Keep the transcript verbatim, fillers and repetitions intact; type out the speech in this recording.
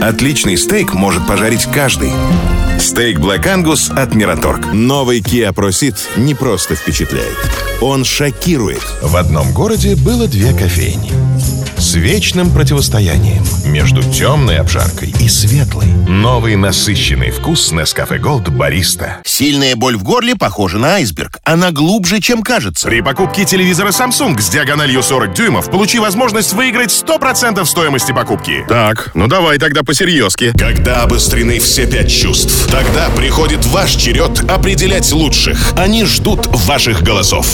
Отличный стейк может пожарить каждый. Стейк Black Angus от Miraторg. Новый Kia Proceed не просто впечатляет. Он шокирует. В одном городе было две кофейни с вечным противостоянием между темной обжаркой и светлой. Новый насыщенный вкус Nescafe Gold Barista. Сильная боль в горле похожа на айсберг. Она глубже, чем кажется. При покупке телевизора Samsung с диагональю сорок дюймов получи возможность выиграть сто процентов стоимости покупки. Так, ну давай тогда по-серьезки. Когда обострены все пять чувств, тогда приходит ваш черед определять лучших. Они ждут ваших голосов.